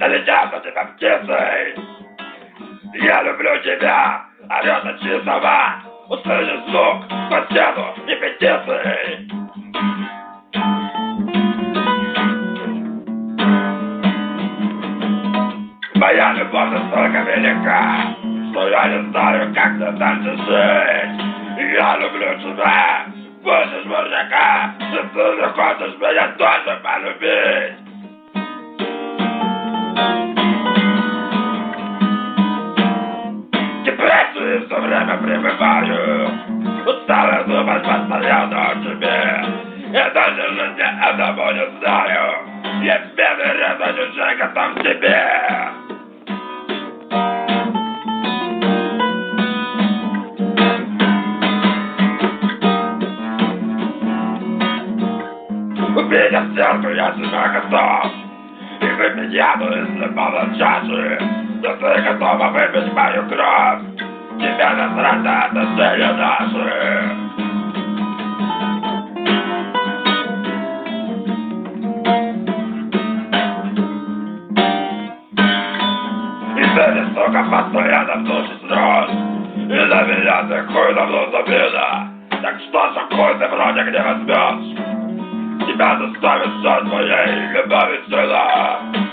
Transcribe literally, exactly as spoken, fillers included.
полетят на тебя птицей. Я люблю тебя, орёт ночи сова. Услышишь звук по стену и петиции. Моя любовь настолько велика, что я не знаю, как мне дальше жить. Я люблю тебя, будешь мужика, и ты не хочешь меня тоже полюбить. Депрессию все время пребываю, устала думать постоянно о тебе. Я даже жизни одного не знаю, я бедный резать уже готов к тебе. Увидев стенку, я себя готов и выпить яду из любого чаши. Но ты готова выпить мою кровь, тебя насрать на отношения наши. И ты не сука постоянно в душе срешь, и на меня ты хуй давно забила. Так что же хуй ты вроде не возьмешь? Тебя заставит все твоей любовью сюда.